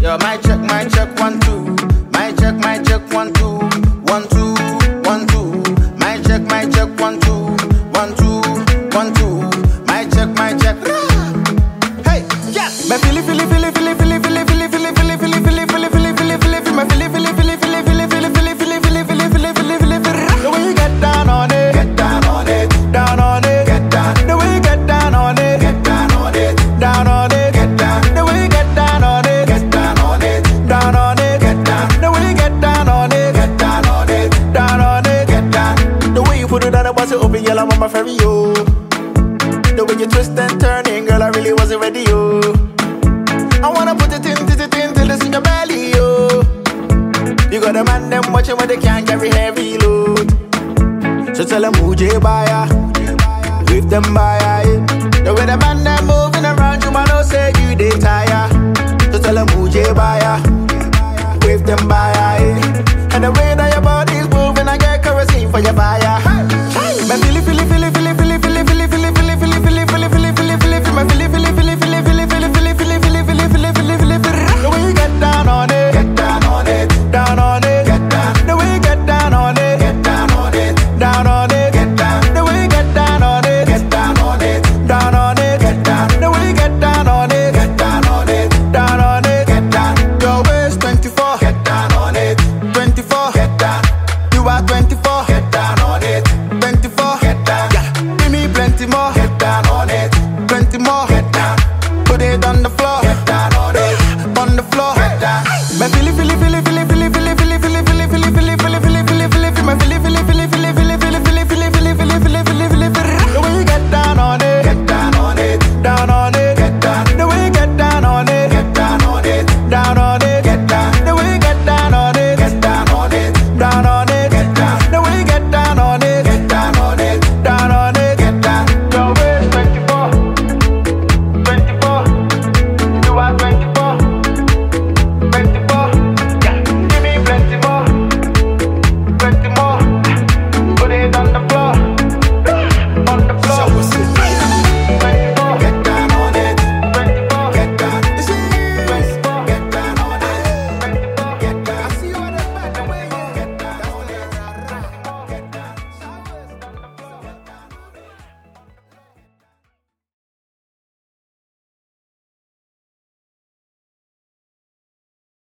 Yo, my check, 1, 2. My check, 1, 2. 1, 2, 1, 2. My check, 1, 2. 1, 2, 1, 2. My check. Hey, yes. My Philly. My Philly. The way you get down on it, down on it. Get down. The way you get down on it, down on it. Get down. The way you get down on it, down on it. Get down. The way you get down on it, down on it. Get down. The way you put it on the bus, open yellow on my ferry, yo. The way you twist and turning, girl, I really wasn't ready, yo. I wanna put it in till it's in your belly, yo. You got a man them watching when they can't carry heavy load. So tell them who J buyer, with them buyer. The way the man them moving around you, man, don't say you they tire. So tell them who J buyer, with them buyer. And the way that your body's moving, I get kerosene for your fire. My Philly. My Philly. The way you get down on it, down on it. Get down. The way you get down on it, down on it. Get down. The way you get down on it, down on it. Get down. The way you get down on it, down on it. Get down. Your waist 24, get down on it. 24, get down. You are 24, get down on it. 24, get down. Yeah, give me plenty more, get down on it. Plenty more, get down. Put it on the floor.